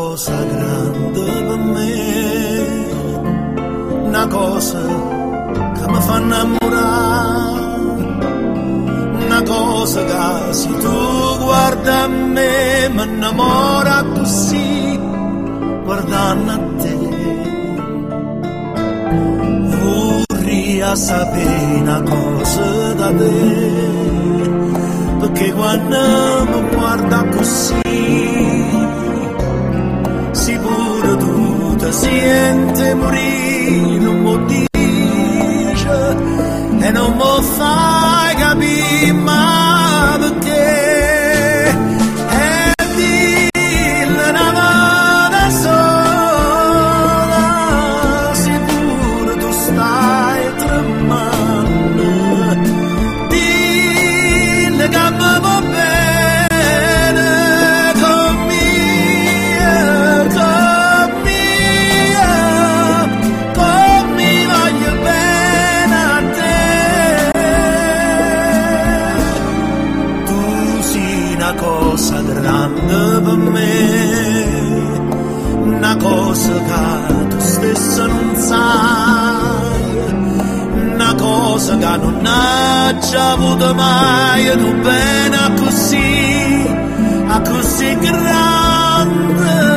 cosa grande per me, una cosa che mi fa innamorare, una cosa che se tu guarda a me mi innamora così, guardando a te. Vorrei sapere una cosa da te, perché quando mi guarda così, si pure tu ti senti morire, non mi dice e non mi fai capire mai perché, e dille una volta sola, si pure tu stai tremando, dille che mi va bene con mi voglio bene a te. Tu sei una cosa grande per me, una cosa che tu stessa non sai, una cosa che non hai già avuto mai, tu bene a così grande.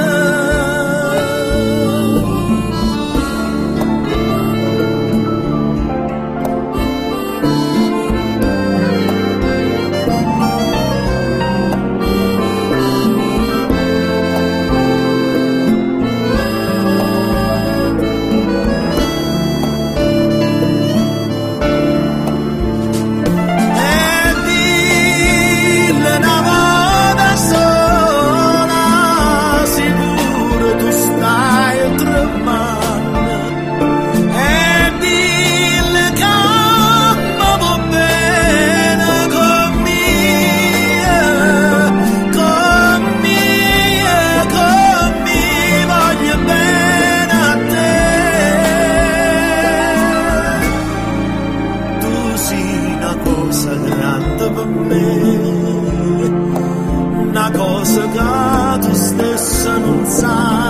Una cosa che tu stessa non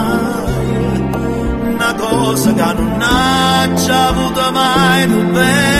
sai, una cosa che non hai già avuto mai, tu bene.